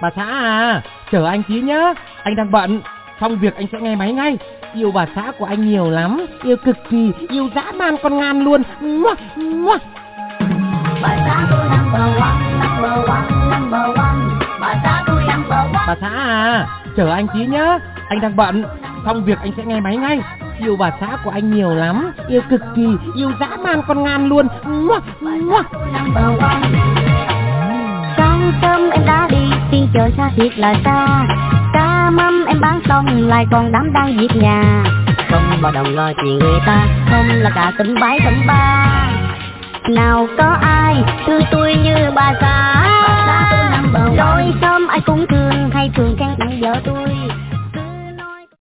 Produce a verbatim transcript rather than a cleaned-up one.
Bà xã à, chờ anh tí nhá, anh đang bận, xong việc anh sẽ nghe máy ngay. Yêu bà xã của anh nhiều lắm, yêu cực kỳ, yêu dã man con ngan luôn. Mua, mua. Bà xã tôi number one, number one, number one. Bà xã tôi number one. Bà xã à, chờ anh tí nhá, anh đang bận, xong việc anh sẽ nghe máy ngay. Yêu bà xã của anh nhiều lắm, yêu cực kỳ, yêu dã man con ngan luôn. Mua, mua. Sáng sớm em đã đi, phiên chợ xa thiệt là xa. Cá mắm em bán xong lại còn đám đang việc nhà. Không bao đồng lo chuyện người ta, không là cả tỉnh bái tỉnh ba. Nào có ai thương tôi như bà xã. Rồi sớm ai cũng thương hay thường khen tặng vợ tôi.